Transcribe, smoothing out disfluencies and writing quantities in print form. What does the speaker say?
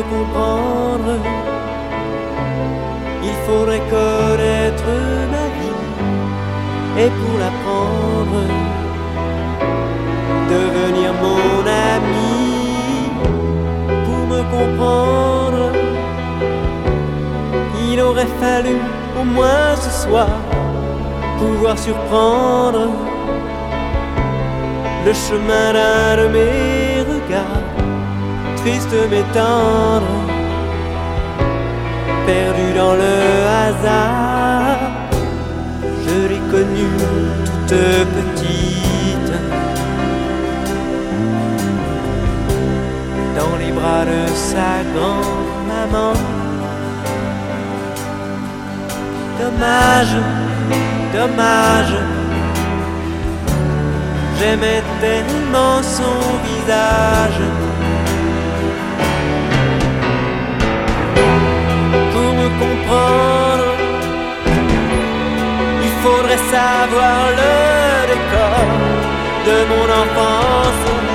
comprendre, il faudrait connaître ma vie. Et pour l'apprendre, devenir mon ami. Pour me comprendre, il aurait fallu au moins ce soir pouvoir surprendre le chemin d'un de mes regards, triste mais tendre, perdu dans le hasard. Je l'ai connue toute petite, dans les bras de sa grand-maman. Dommage, dommage, j'aimais tellement son visage. Pour me comprendre, il faudrait savoir le décor de mon enfance.